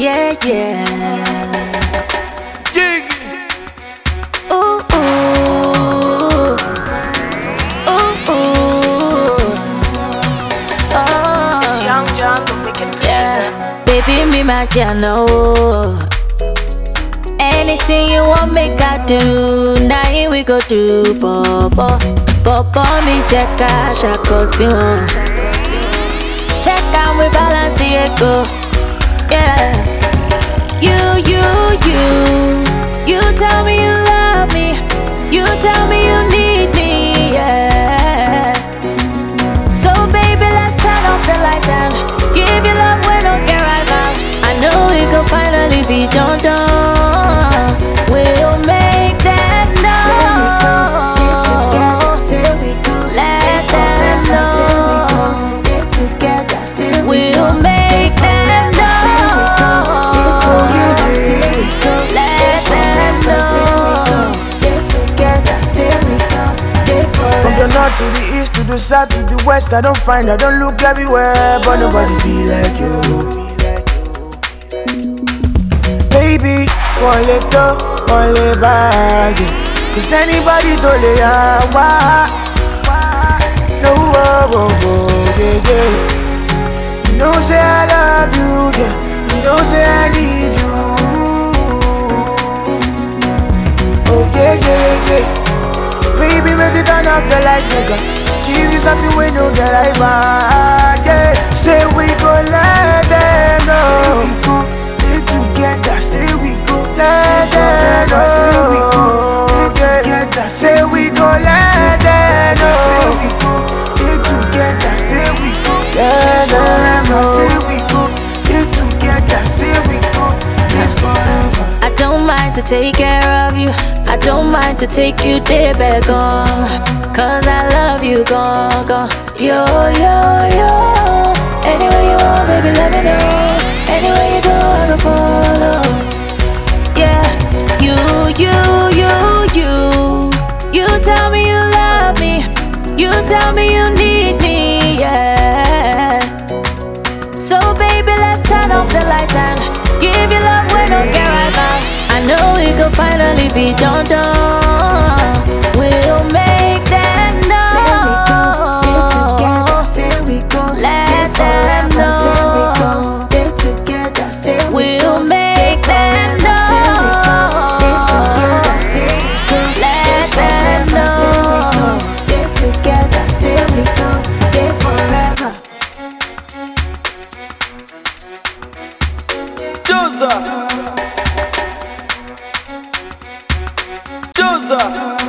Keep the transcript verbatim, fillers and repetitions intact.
Yeah, yeah. Jiggy. Ooh, ooh. Ooh, ooh. Oh. It's Young John, the wicked producer. Yeah. Baby, me my piano. Anything you want, make I do. Now here we go do, bobo. Bobo, me check out, shako si won. Check out, we balance it go. Yeah. You, you, you. You tell me you love me. You tell me you need me. Yeah. So baby, let's turn off the light and give you love when no get rival. I know we could finally be done done. We'll make them know. Say we go, Let them know. get together. Say we We'll make them know. Let them know. get together. Say we go, get From the forever. north to the east to the south to the west, I don't find, I don't look everywhere, but nobody be like you. Baby, one little, one little bag. Cause anybody do lay why? No, oh, oh, oh, yeah, yeah. You know say I love you, yeah. You know say I need you. Oh yeah, yeah, yeah. Baby, make it turn up the lights, make up. Give you something we know that I want, yeah. Say we go let them know. Say we go, stay together. Say we go, let them know. Say we go, stay together. Say we go, let them know. Say we go, stay together. Say we go, let them know. Say we go, stay together. Say we go, live forever. I don't mind to take care of you. I don't mind to take you there back on. Cause I love you, gone, gone. Yo, yo, yo. Anywhere you want, baby, let me know. Anywhere you go, I can follow. Yeah, you, you, you, you. You tell me you love me. You tell me you need me, yeah. So baby, let's turn off the light and give you love when no get right back. I know we could finally be done done. We'll make them know. Say we go, Let them Say we go, know. get together. Say we We'll go, make them Say we go, get together. know. Say we go, Let them Say we go, know. get together. Say we go, get forever. Joseph. Joseph.